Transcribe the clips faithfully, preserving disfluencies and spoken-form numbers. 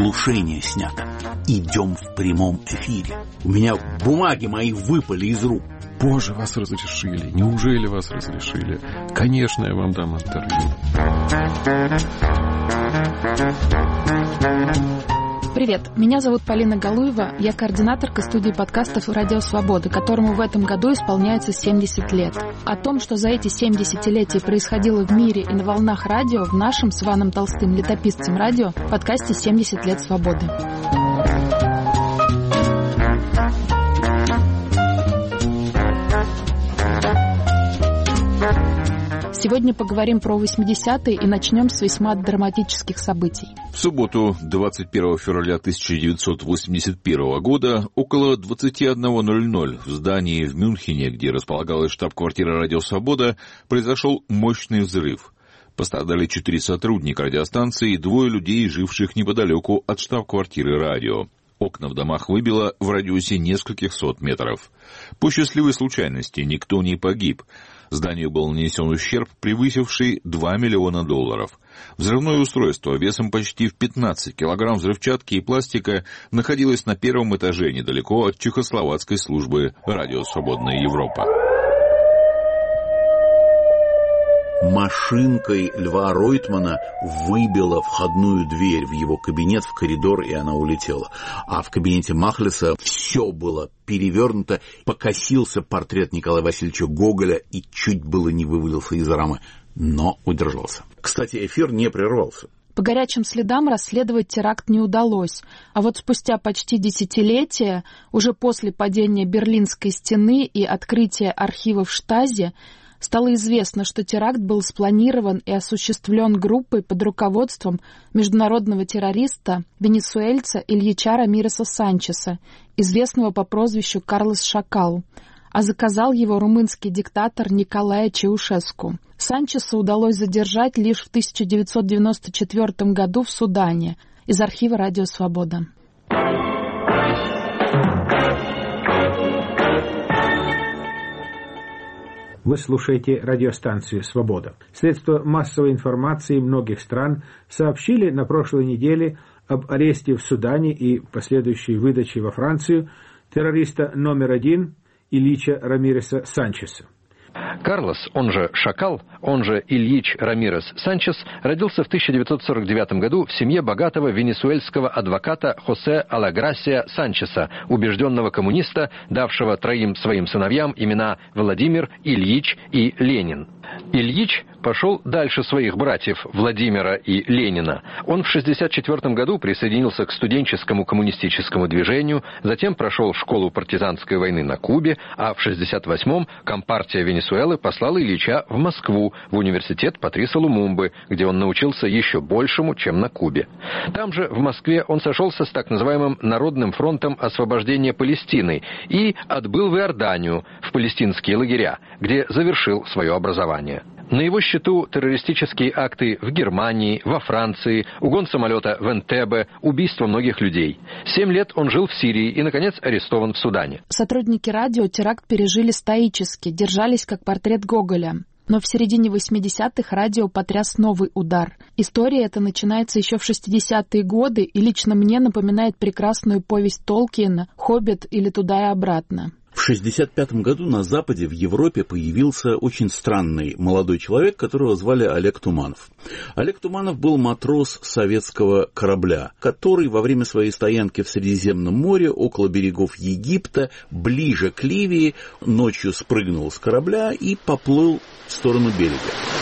Глушение снято. Идем в прямом эфире. У меня бумаги мои выпали из рук. Боже, вас разрешили. Неужели вас разрешили? Конечно, я вам дам интервью. Привет, меня зовут Полина Галуева, я координаторка студии подкастов «Радио Свобода», которому в этом году исполняется семьдесят лет. О том, что за эти семь десятилетий происходило в мире и на волнах радио, в нашем с Иваном Толстым, летописцем радио, в подкасте «семьдесят лет свободы». Сегодня поговорим про восьмидесятые и начнем с весьма драматических событий. В субботу, двадцать первого февраля тысяча девятьсот восемьдесят первого года, около двадцать один ноль ноль в здании в Мюнхене, где располагалась штаб-квартира «Радио Свобода», произошел мощный взрыв. Пострадали четыре сотрудника радиостанции и двое людей, живших неподалеку от штаб-квартиры радио. Окна в домах выбило в радиусе нескольких сот метров. По счастливой случайности никто не погиб. Зданию был нанесен ущерб, превысивший два миллиона долларов. Взрывное устройство весом почти в пятнадцать килограмм взрывчатки и пластика находилось на первом этаже недалеко от чехословацкой службы «Радио Свободная Европа». Машинкой Льва Ройтмана выбила входную дверь в его кабинет, в коридор, и она улетела. А в кабинете Махлиса все было перевернуто, покосился портрет Николая Васильевича Гоголя и чуть было не вывалился из рамы, но удержался. Кстати, эфир не прервался. По горячим следам расследовать теракт не удалось, а вот спустя почти десятилетие, уже после падения Берлинской стены и открытия архивов Штази, стало известно, что теракт был спланирован и осуществлен группой под руководством международного террориста, венесуэльца Ильича Рамиреса Санчеса, известного по прозвищу Карлос Шакал, а заказал его румынский диктатор Николай Чаушеску. Санчеса удалось задержать лишь в тысяча девятьсот девяносто четвёртом году в Судане. Из архива «Радио Свобода». Вы слушаете радиостанцию «Свобода». Средства массовой информации многих стран сообщили на прошлой неделе об аресте в Судане и последующей выдаче во Францию террориста номер один Ильича Рамиреса Санчеса. Карлос, он же Шакал, он же Ильич Рамирес Санчес, родился в тысяча девятьсот сорок девятом году в семье богатого венесуэльского адвоката Хосе Алаграсия Санчеса, убежденного коммуниста, давшего троим своим сыновьям имена Владимир, Ильич и Ленин. Ильич пошел дальше своих братьев Владимира и Ленина. Он в шестьдесят четвёртом году присоединился к студенческому коммунистическому движению, затем прошел школу партизанской войны на Кубе, а в шестьдесят восьмом Компартия Венесуэлы послала Ильича в Москву, в университет Патриса Лумумбы, где он научился еще большему, чем на Кубе. Там же, в Москве, он сошелся с так называемым Народным фронтом освобождения Палестины и отбыл в Иорданию, в палестинские лагеря, где завершил свое образование. На его счету террористические акты в Германии, во Франции, угон самолета в Энтебе, убийство многих людей. Семь лет он жил в Сирии и, наконец, арестован в Судане. Сотрудники радио теракт пережили стоически, держались как портрет Гоголя. Но в середине восьмидесятых радио потряс новый удар. История эта начинается еще в шестидесятые годы и лично мне напоминает прекрасную повесть Толкиена «Хоббит» или «Туда и обратно». В шестьдесят пятом году на Западе, в Европе, появился очень странный молодой человек, которого звали Олег Туманов. Олег Туманов был матрос советского корабля, который во время своей стоянки в Средиземном море, около берегов Египта, ближе к Ливии, ночью спрыгнул с корабля и поплыл в сторону берега.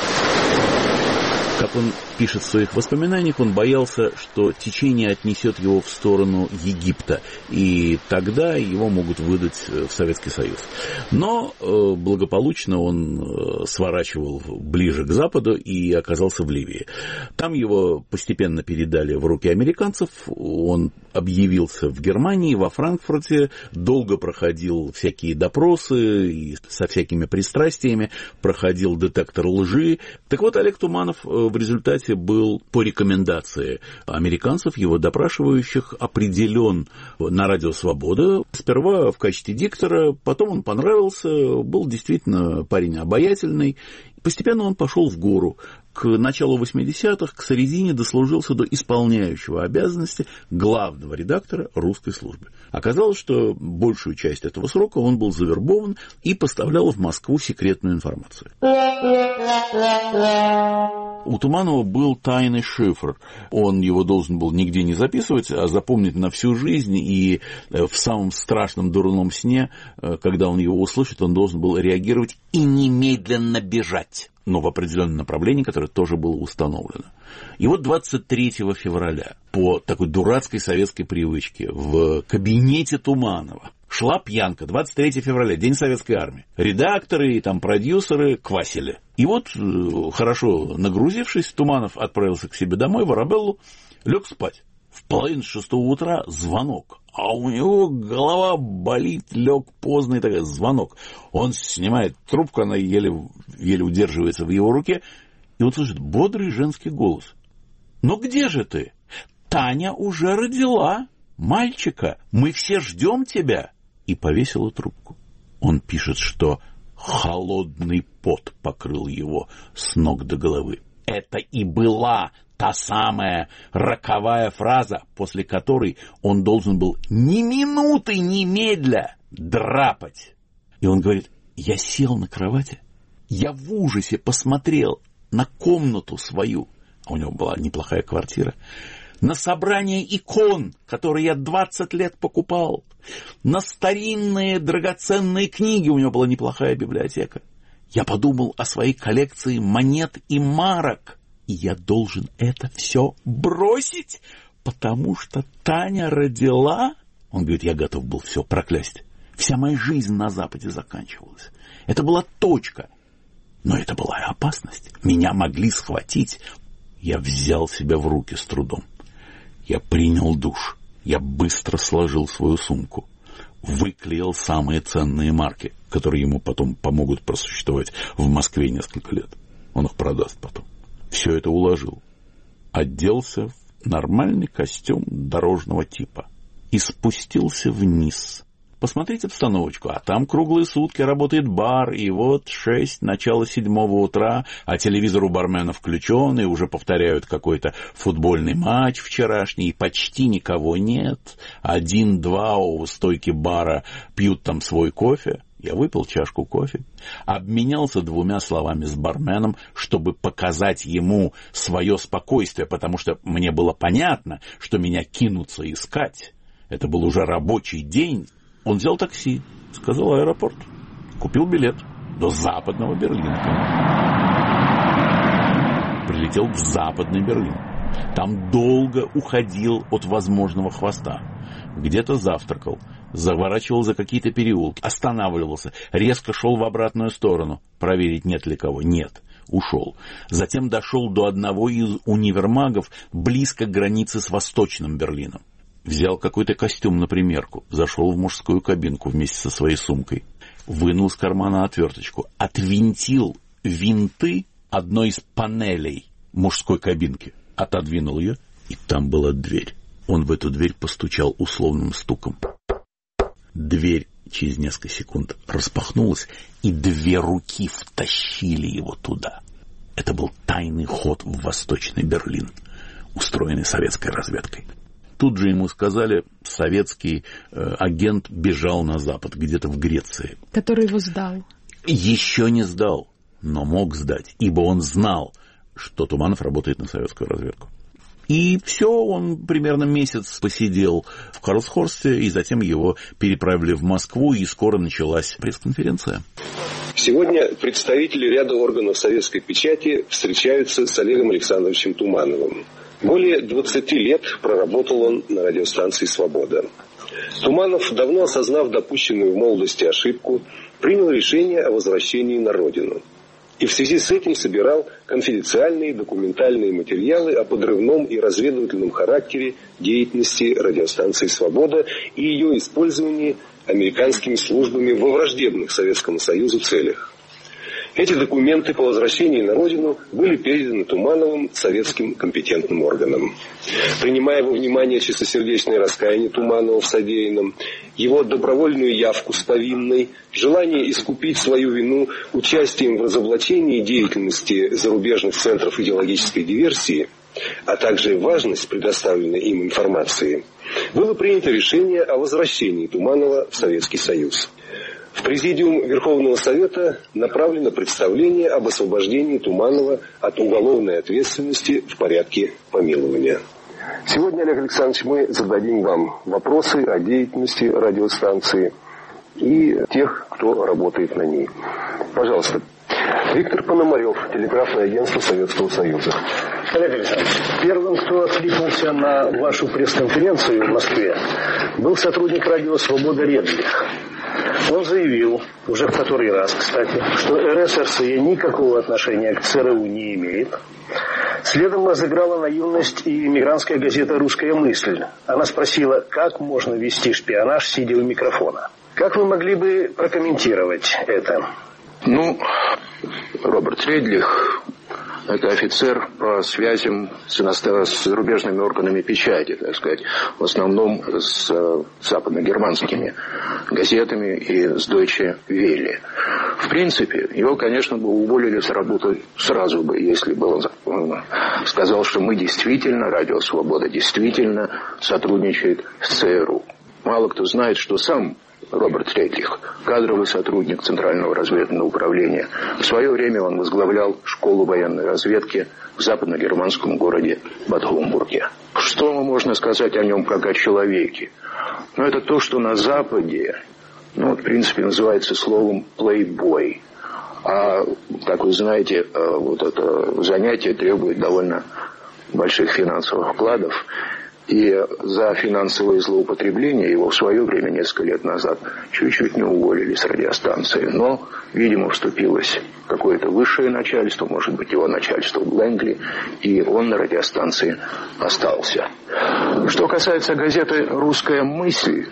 Как он пишет в своих воспоминаниях, он боялся, что течение отнесет его в сторону Египта, и тогда его могут выдать в Советский Союз. Но э, благополучно он э, сворачивал ближе к западу и оказался в Ливии. Там его постепенно передали в руки американцев, он объявился в Германии, во Франкфурте, долго проходил всякие допросы и со всякими пристрастиями, проходил детектор лжи. Так вот, Олег Туманов в результате был по рекомендации американцев, его допрашивающих, определен на Радио Свобода. Сперва в качестве диктора, потом он понравился, был действительно парень обаятельный. Постепенно он пошел в гору к к началу восьмидесятых, к середине дослужился до исполняющего обязанности главного редактора русской службы. Оказалось, что большую часть этого срока он был завербован и поставлял в Москву секретную информацию. У Туманова был тайный шифр. Он его должен был нигде не записывать, а запомнить на всю жизнь. И в самом страшном дурном сне, когда он его услышит, он должен был реагировать и немедленно бежать. Но в определенном направлении, которое тоже было установлено. И вот двадцать третьего февраля по такой дурацкой советской привычке в кабинете Туманова шла пьянка. двадцать третьего февраля, День Советской Армии. Редакторы и там продюсеры квасили. И вот, хорошо нагрузившись, Туманов отправился к себе домой, в Арабеллу, лег спать. В половине шестого утра звонок. А у него голова болит, лег поздно, и такой звонок. Он снимает трубку, она еле, еле удерживается в его руке, и вот слышит бодрый женский голос. «Ну где же ты? Таня уже родила мальчика, мы все ждем тебя». И повесила трубку. Он пишет, что холодный пот покрыл его с ног до головы. Это и была та самая роковая фраза, после которой он должен был ни минуты немедля драпать. И он говорит, я сел на кровати, я в ужасе посмотрел на комнату свою, а у него была неплохая квартира, на собрание икон, которые я двадцать лет покупал, на старинные драгоценные книги, у него была неплохая библиотека. Я подумал о своей коллекции монет и марок, и я должен это все бросить, потому что Таня родила. Он говорит, я готов был все проклясть. Вся моя жизнь на Западе заканчивалась. Это была точка. Но это была и опасность. Меня могли схватить. Я взял себя в руки с трудом. Я принял душ. Я быстро сложил свою сумку. Выклеил самые ценные марки, которые ему потом помогут просуществовать в Москве несколько лет. Он их продаст потом. Все это уложил. Оделся в нормальный костюм дорожного типа. И спустился вниз. Посмотрите обстановочку, а там круглые сутки работает бар, и вот шесть, начало седьмого утра, а телевизор у бармена включен, и уже повторяют какой-то футбольный матч вчерашний, и почти никого нет. Один-два у стойки бара пьют там свой кофе. Я выпил чашку кофе, обменялся двумя словами с барменом, чтобы показать ему свое спокойствие, потому что мне было понятно, что меня кинутся искать. Это был уже рабочий день. Он взял такси, сказал аэропорт, купил билет до западного Берлина. Прилетел в западный Берлин. Там долго уходил от возможного хвоста. Где-то завтракал, заворачивал за какие-то переулки, останавливался, резко шел в обратную сторону, проверить, нет ли кого. Нет, ушел. Затем дошел до одного из универмагов близко к границе с Восточным Берлином. Взял какой-то костюм на примерку, зашел в мужскую кабинку вместе со своей сумкой, вынул из кармана отверточку, отвинтил винты одной из панелей мужской кабинки, отодвинул ее, и там была дверь. Он в эту дверь постучал условным стуком. Дверь через несколько секунд распахнулась, и две руки втащили его туда. Это был тайный ход в Восточный Берлин, устроенный советской разведкой. Тут же ему сказали, советский э, агент бежал на Запад, где-то в Греции. Который его сдал. Еще не сдал, но мог сдать, ибо он знал, что Туманов работает на советскую разведку. И все, он примерно месяц посидел в Карлсхорсте, и затем его переправили в Москву, и скоро началась пресс-конференция. Сегодня представители ряда органов советской печати встречаются с Олегом Александровичем Тумановым. Более двадцати лет проработал он на радиостанции «Свобода». Туманов, давно осознав допущенную в молодости ошибку, принял решение о возвращении на родину. И в связи с этим собирал конфиденциальные документальные материалы о подрывном и разведывательном характере деятельности радиостанции «Свобода» и ее использовании американскими службами во враждебных Советскому Союзу целях. Эти документы по возвращении на родину были переданы Тумановым советским компетентным органам. Принимая во внимание чистосердечное раскаяние Туманова в содеянном, его добровольную явку с повинной, желание искупить свою вину участием в разоблачении деятельности зарубежных центров идеологической диверсии, а также важность предоставленной им информации, было принято решение о возвращении Туманова в Советский Союз. В Президиум Верховного Совета направлено представление об освобождении Туманова от уголовной ответственности в порядке помилования. Сегодня, Олег Александрович, мы зададим вам вопросы о деятельности радиостанции и тех, кто работает на ней. Пожалуйста. Виктор Пономарев, телеграфное агентство Советского Союза. Олег Александрович, первым, кто откликнулся на вашу пресс-конференцию в Москве, был сотрудник радио «Свобода» Редлих. Он заявил, уже в который раз, кстати, что РСРСЕ никакого отношения к ЦРУ не имеет. Следом разыграла наивность и мигрантская газета «Русская мысль». Она спросила, как можно вести шпионаж, сидя у микрофона. Как вы могли бы прокомментировать это? Ну, Роберт Редлих – это офицер по связям с, иностран... с зарубежными органами печати, так сказать, в основном с э, западно-германскими газетами и с Deutsche Welle. В принципе, его, конечно, бы уволили с работы сразу бы, если бы он, он сказал, что мы действительно, Радио Свобода действительно сотрудничает с ЦРУ. Мало кто знает, что сам Роберт Редлих, кадровый сотрудник Центрального разведывательного управления. В свое время он возглавлял школу военной разведки в западно-германском городе Бад Гомбурге. Что можно сказать о нем как о человеке? Ну, это то, что на Западе, ну, в принципе, называется словом «плейбой». А, как вы знаете, вот это занятие требует довольно больших финансовых вкладов. И за финансовые злоупотребления его в свое время, несколько лет назад, чуть-чуть не уволили с радиостанции. Но, видимо, вступилось какое-то высшее начальство, может быть, его начальство в Лэнгли, и он на радиостанции остался. Что касается газеты «Русская мысль»,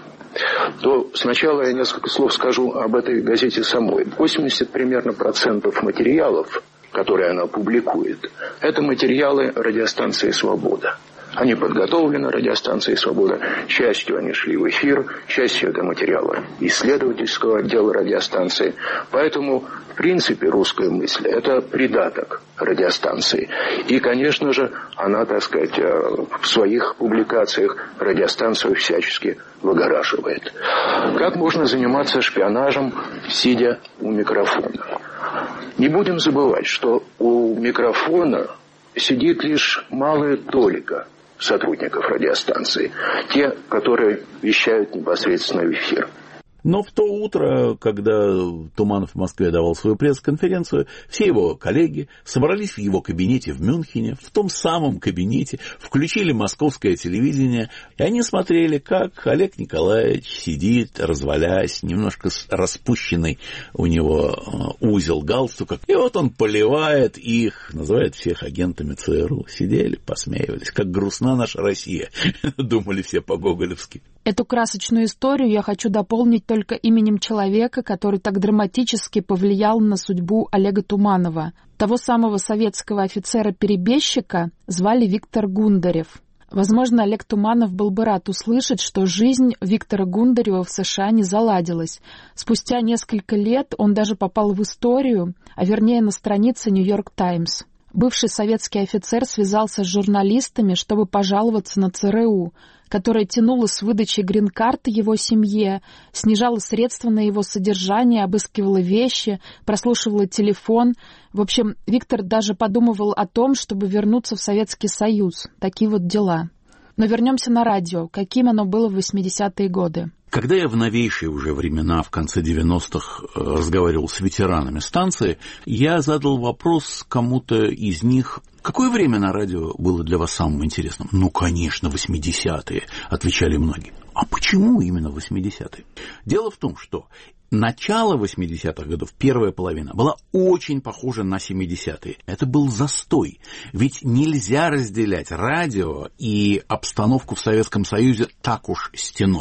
то сначала я несколько слов скажу об этой газете самой. восемьдесят примерно процентов материалов, которые она публикует, это материалы радиостанции «Свобода». Они подготовлены радиостанцией «Свобода». Частью они шли в эфир, частью это материалы исследовательского отдела радиостанции. Поэтому, в принципе, «Русская мысль» – это придаток радиостанции. И, конечно же, она, так сказать, в своих публикациях радиостанцию всячески выгораживает. Как можно заниматься шпионажем, сидя у микрофона? Не будем забывать, что у микрофона сидит лишь малая толика сотрудников радиостанции, те, которые вещают непосредственно в эфир. Но в то утро, когда Туманов в Москве давал свою пресс-конференцию, все его коллеги собрались в его кабинете в Мюнхене, в том самом кабинете, включили московское телевидение, и они смотрели, как Олег Николаевич сидит, развалясь, немножко распущенный у него узел галстука, и вот он поливает их, называет всех агентами ЦРУ. Сидели, посмеивались, как грустна наша Россия, думали все по-гоголевски. Эту красочную историю я хочу дополнить только именем человека, который так драматически повлиял на судьбу Олега Туманова. Того самого советского офицера-перебежчика звали Виктор Гундарев. Возможно, Олег Туманов был бы рад услышать, что жизнь Виктора Гундарева в США не заладилась. Спустя несколько лет он даже попал в историю, а вернее на страницы «Нью-Йорк Таймс». Бывший советский офицер связался с журналистами, чтобы пожаловаться на ЦРУ, которая тянула с выдачи грин-карты его семье, снижала средства на его содержание, обыскивала вещи, прослушивала телефон. В общем, Виктор даже подумывал о том, чтобы вернуться в Советский Союз. Такие вот дела. Но вернемся на радио. Каким оно было в восьмидесятые годы? Когда я в новейшие уже времена, в конце девяностых, разговаривал с ветеранами станции, я задал вопрос кому-то из них: какое время на радио было для вас самым интересным? Ну, конечно, восьмидесятые, отвечали многие. А почему именно восьмидесятые? Дело в том, что начало восьмидесятых годов, первая половина, была очень похожа на семидесятые. Это был застой. Ведь нельзя разделять радио и обстановку в Советском Союзе так уж стеной.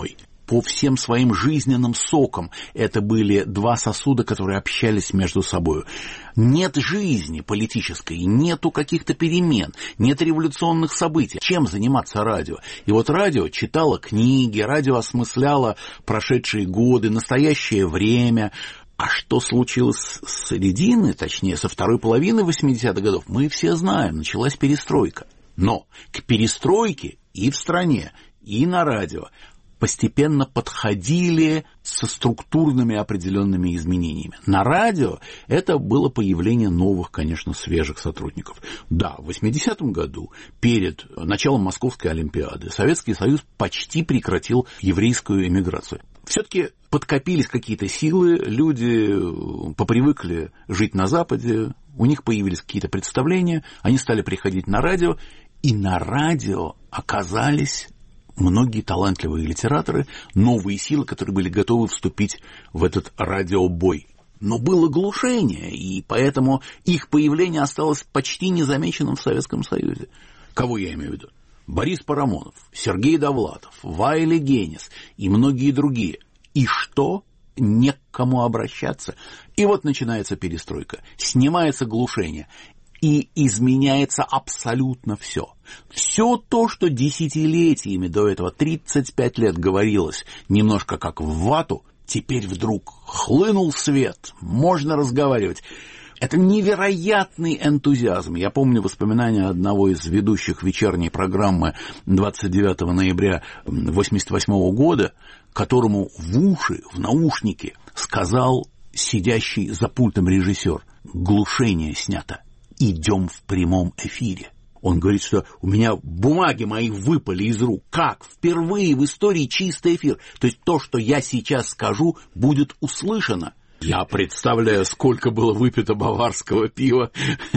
по всем своим жизненным сокам это были два сосуда, которые общались между собой. Нет жизни политической, нету каких-то перемен, нет революционных событий. Чем заниматься радио? И вот радио читало книги, радио осмысляло прошедшие годы, настоящее время. А что случилось с середины, точнее, со второй половины восьмидесятых годов, мы все знаем. Началась перестройка. Но к перестройке и в стране, и на радио постепенно подходили со структурными определенными изменениями. На радио это было появление новых, конечно, свежих сотрудников. Да, в восьмидесятом году, перед началом Московской Олимпиады, Советский Союз почти прекратил еврейскую эмиграцию. Все-таки подкопились какие-то силы, люди попривыкли жить на Западе, у них появились какие-то представления, они стали приходить на радио, и на радио оказались многие талантливые литераторы, новые силы, которые были готовы вступить в этот радиобой. Но было глушение, и поэтому их появление осталось почти незамеченным в Советском Союзе. Кого я имею в виду? Борис Парамонов, Сергей Довлатов, Вайли Генис и многие другие. И что? Не к кому обращаться. И вот начинается перестройка, снимается глушение. И изменяется абсолютно все. Все то, что десятилетиями до этого, тридцать пять лет говорилось немножко как в вату, теперь вдруг хлынул свет, можно разговаривать. Это невероятный энтузиазм. Я помню воспоминания одного из ведущих вечерней программы двадцать девятого ноября восемьдесят восьмого года, которому в уши, в наушники сказал сидящий за пультом режиссер: глушение снято. Идем в прямом эфире. Он говорит, что у меня бумаги мои выпали из рук. Как? Впервые в истории чистый эфир. То есть то, что я сейчас скажу, будет услышано. Я представляю, сколько было выпито баварского пива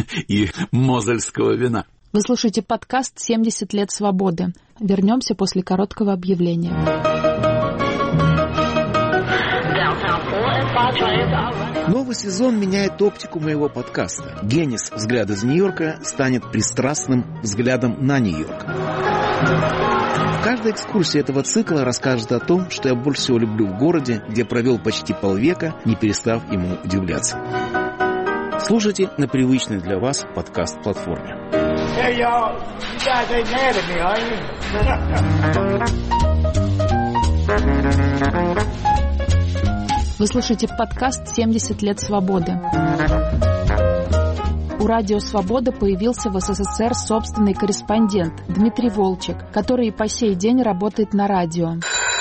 и мозельского вина. Вы слушаете подкаст «семьдесят лет свободы». Вернемся после короткого объявления. Новый сезон меняет оптику моего подкаста. Генис «Взгляд из Нью-Йорка» станет пристрастным взглядом на Нью-Йорк. Каждая экскурсия этого цикла расскажет о том, что я больше всего люблю в городе, где провел почти полвека, не перестав ему удивляться. Слушайте на привычной для вас подкаст-платформе. Hey, y'all, you guys ain't mad at me, are you? Вы слушаете подкаст «семьдесят лет свободы». У «Радио Свобода» появился в СССР собственный корреспондент Дмитрий Волчек, который и по сей день работает на радио.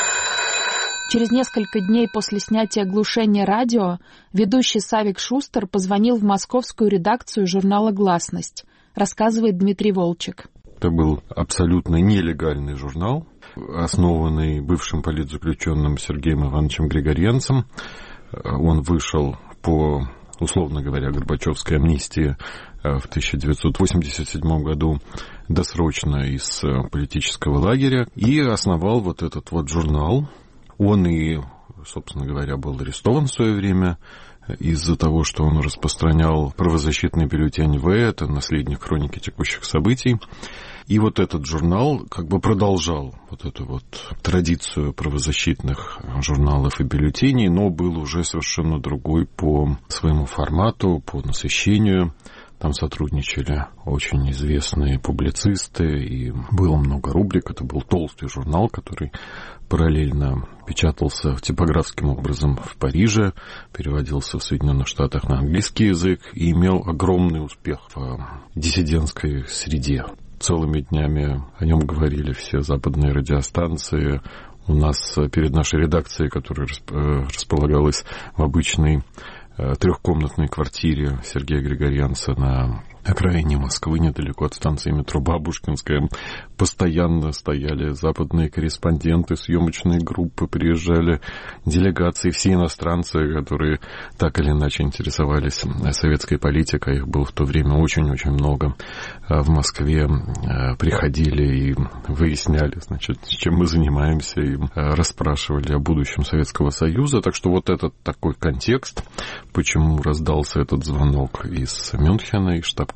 Через несколько дней после снятия глушения радио ведущий Савик Шустер позвонил в московскую редакцию журнала «Гласность», рассказывает Дмитрий Волчек. Это был абсолютно нелегальный журнал, основанный бывшим политзаключенным Сергеем Ивановичем Григорьянцем. Он вышел по, условно говоря, Горбачевской амнистии в тысяча девятьсот восемьдесят седьмом году досрочно из политического лагеря и основал вот этот вот журнал. Он и, собственно говоря, был арестован в свое время из-за того, что он распространял правозащитный бюллетень «В», это наследник хроники текущих событий. И вот этот журнал как бы продолжал вот эту вот традицию правозащитных журналов и бюллетеней, но был уже совершенно другой по своему формату, по насыщению. Там сотрудничали очень известные публицисты, и было много рубрик. Это был толстый журнал, который параллельно печатался типографским образом в Париже, переводился в Соединенных Штатах на английский язык и имел огромный успех в диссидентской среде. Целыми днями о нем говорили все западные радиостанции. У нас перед нашей редакцией, которая располагалась в обычной трехкомнатной квартире Сергея Григорьянца на окраине Москвы, недалеко от станции метро Бабушкинская, постоянно стояли западные корреспонденты, съемочные группы, приезжали делегации, все иностранцы, которые так или иначе интересовались советской политикой, их было в то время очень-очень много, в Москве приходили и выясняли, значит, чем мы занимаемся, и расспрашивали о будущем Советского Союза. Так что вот этот такой контекст, почему раздался этот звонок из Мюнхена, из штаб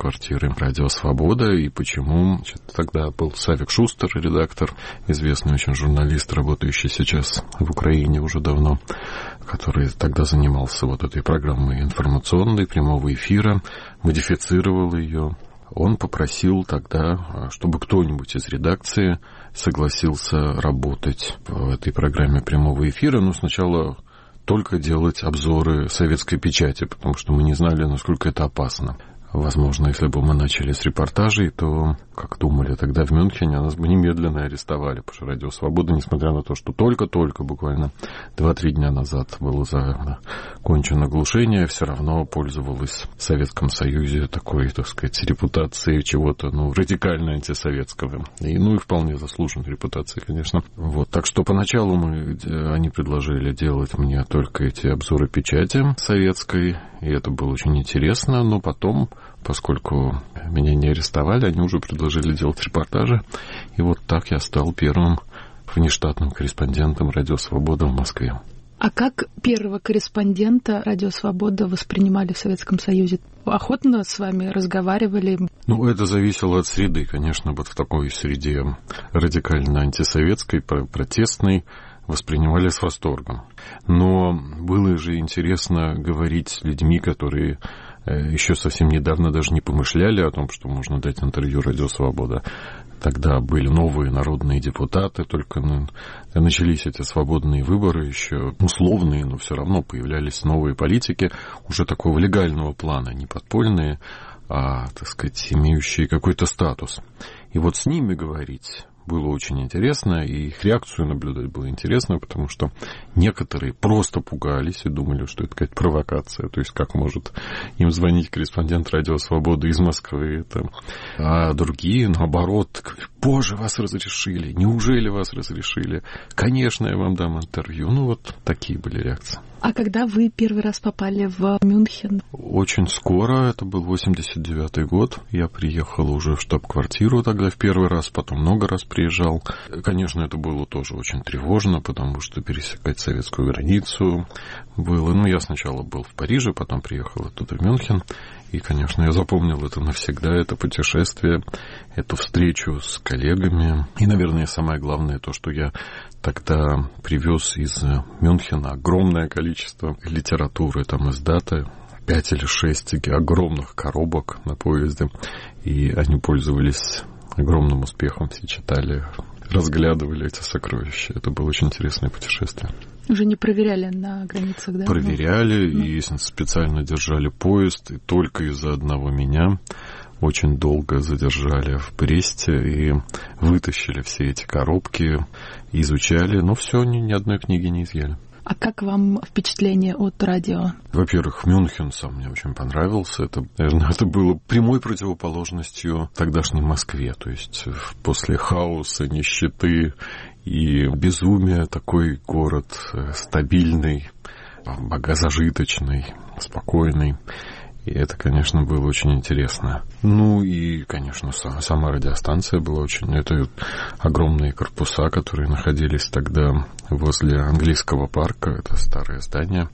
штаб-квартиры «Радио Свобода», и почему. Значит, тогда был Савик Шустер, редактор, известный очень журналист, работающий сейчас в Украине уже давно, который тогда занимался вот этой программой информационной, прямого эфира, модифицировал ее. Он попросил тогда, чтобы кто-нибудь из редакции согласился работать в этой программе прямого эфира. Но сначала только делать обзоры советской печати, потому что мы не знали, насколько это опасно. Возможно, если бы мы начали с репортажей, то, как думали тогда в Мюнхене, нас бы немедленно арестовали, потому что «Радио Свобода», несмотря на то, что только-только, буквально два-три дня назад было закончено глушение, все равно пользовалась в Советском Союзе такой, так сказать, репутацией чего-то, ну, радикально антисоветского. И, ну, и вполне заслуженной репутацией, конечно. Вот. Так что поначалу мы, они предложили делать мне только эти обзоры печати советской, и это было очень интересно, но потом, поскольку меня не арестовали, они уже предложили делать репортажи, и вот так я стал первым внештатным корреспондентом «Радио Свобода» в Москве. А как первого корреспондента «Радио Свобода» воспринимали в Советском Союзе? Охотно с вами разговаривали? Ну, это зависело от среды, конечно, вот в такой среде радикально антисоветской, протестной, воспринимали с восторгом. Но было же интересно говорить с людьми, которые еще совсем недавно даже не помышляли о том, что можно дать интервью «Радио Свобода». Тогда были новые народные депутаты, только ну, начались эти свободные выборы, еще условные, но все равно появлялись новые политики, уже такого легального плана, не подпольные, а, так сказать, имеющие какой-то статус. И вот с ними говорить было очень интересно, и их реакцию наблюдать было интересно, потому что некоторые просто пугались и думали, что это какая-то провокация, то есть как может им звонить корреспондент «Радио Свободы» из Москвы, это... а другие, наоборот, боже, вас разрешили, неужели вас разрешили, конечно, я вам дам интервью, ну вот такие были реакции. А когда вы первый раз попали в Мюнхен? Очень скоро, это был восемьдесят девятый год. Я приехал уже в штаб-квартиру тогда в первый раз, потом много раз приезжал. Конечно, это было тоже очень тревожно, потому что пересекать советскую границу было... Ну, я сначала был в Париже, потом приехал оттуда в Мюнхен. И, конечно, я запомнил это навсегда, это путешествие, эту встречу с коллегами. И, наверное, самое главное то, что я тогда привез из Мюнхена огромное количество литературы, там из даты, пять или шесть огромных коробок на поезде. И они пользовались огромным успехом, все читали, разглядывали эти сокровища. Это было очень интересное путешествие. Уже не проверяли на границах, да? Проверяли, ну. и специально держали поезд, и только из-за одного меня очень долго задержали в Бресте и вытащили все эти коробки, изучали, но все, ни, ни одной книги не изъяли. А как вам впечатление от радио? Во-первых, Мюнхен сам мне очень понравился. Это, наверное, это было прямой противоположностью тогдашней Москве. То есть после хаоса, нищеты и безумия такой город стабильный, богозажиточный, спокойный. И это, конечно, было очень интересно. Ну и, конечно, сама радиостанция была очень... Это огромные корпуса, которые находились тогда возле английского парка. Это старое здание.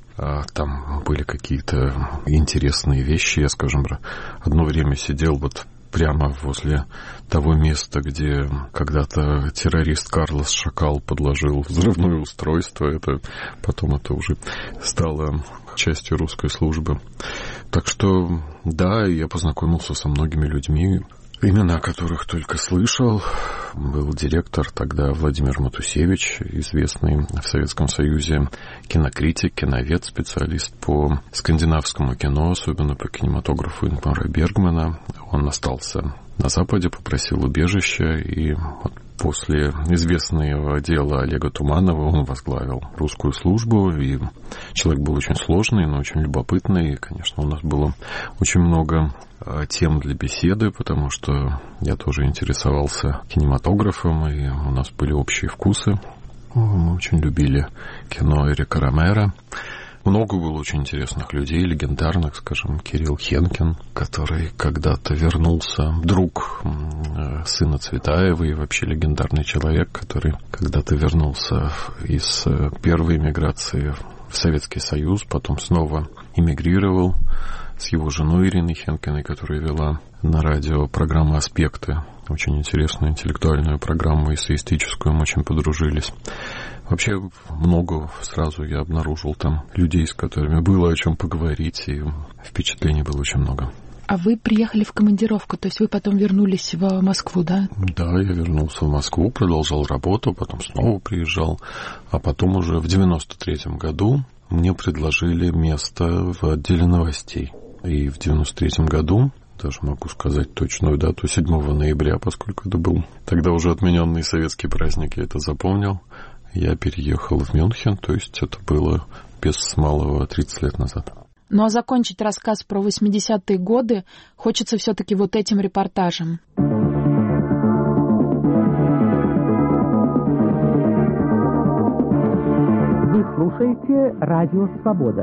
Там были какие-то интересные вещи. Я, скажем, одно время сидел вот прямо возле того места, где когда-то террорист Карлос Шакал подложил взрывное устройство. Это, потом это уже стало частью русской службы. Так что, да, я познакомился со многими людьми, имена которых только слышал. Был директор тогда Владимир Матусевич, известный в Советском Союзе кинокритик, киновед, специалист по скандинавскому кино, особенно по кинематографу Ингмара Бергмана. Он остался на Западе, попросил убежища, и после известного дела Олега Туманова он возглавил русскую службу, и человек был очень сложный, но очень любопытный, и, конечно, у нас было очень много тем для беседы, потому что я тоже интересовался кинематографом, и у нас были общие вкусы. Мы очень любили кино Эрика Ромеро. Много было очень интересных людей, легендарных, скажем, Кирилл Хенкин, который когда-то вернулся, друг сына Цветаева и вообще легендарный человек, который когда-то вернулся из первой эмиграции в Советский Союз, потом снова эмигрировал с его женой Ириной Хенкиной, которая вела на радио программу «Аспекты». Очень интересную интеллектуальную программу, эссеистическую, мы очень подружились. Вообще много сразу я обнаружил там людей, с которыми было о чем поговорить, и впечатлений было очень много. А вы приехали в командировку, то есть вы потом вернулись в Москву, да? Да, я вернулся в Москву, продолжал работу, потом снова приезжал, а потом уже в девяносто третьем году мне предложили место в отделе новостей. И в девяносто третьем году, даже могу сказать точную дату, седьмого ноября, поскольку это был тогда уже отмененный советский праздник, я это запомнил, я переехал в Мюнхен, то есть это было без малого тридцать лет назад. Ну а закончить рассказ про восьмидесятые годы хочется все-таки вот этим репортажем. Вы слушаете Радио Свобода.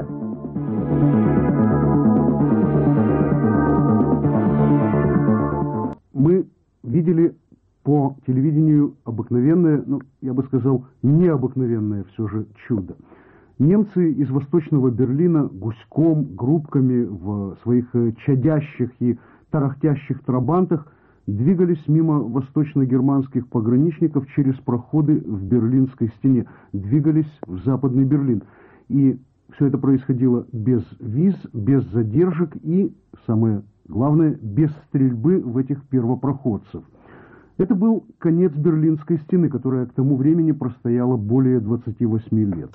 Мы видели по телевидению обыкновенное, ну, я бы сказал, необыкновенное все же чудо. Немцы из Восточного Берлина гуськом, группками в своих чадящих и тарахтящих трабантах двигались мимо восточно-германских пограничников через проходы в Берлинской стене, двигались в Западный Берлин. И все это происходило без виз, без задержек и, самое главное, без стрельбы в этих первопроходцев. Это был конец Берлинской стены, которая к тому времени простояла более двадцати восьми лет.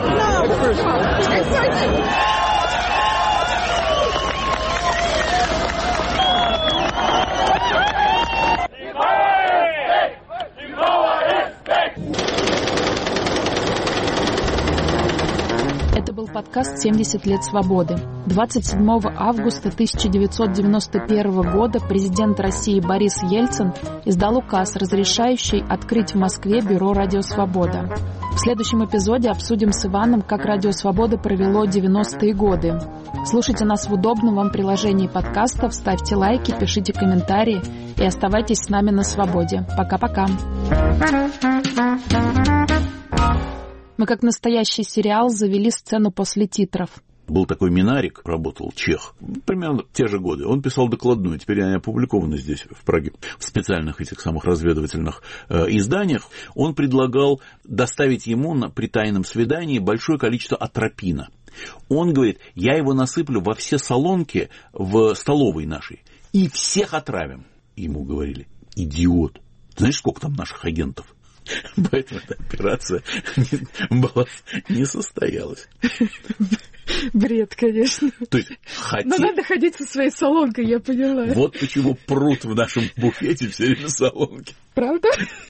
Это был подкаст «семьдесят лет свободы». двадцать седьмого августа тысяча девятьсот девяносто первого года президент России Борис Ельцин издал указ, разрешающий открыть в Москве бюро «Радио Свобода». В следующем эпизоде обсудим с Иваном, как «Радио Свобода» провело девяностые годы. Слушайте нас в удобном вам приложении подкастов, ставьте лайки, пишите комментарии и оставайтесь с нами на свободе. Пока-пока. Мы, как настоящий сериал, завели сцену после титров. Был такой Минарик, работал чех, примерно те же годы. Он писал докладную, теперь они опубликованы здесь, в Праге, в специальных этих самых разведывательных э, изданиях. Он предлагал доставить ему на, при тайном свидании большое количество атропина. Он говорит, я его насыплю во все солонки в столовой нашей и всех отравим. Ему говорили, идиот, знаешь, сколько там наших агентов? Поэтому эта операция была, не состоялась. Бред, конечно. То есть, хотя... Но надо ходить со своей солонкой, я поняла. Вот почему прут в нашем буфете все время солонки. Правда?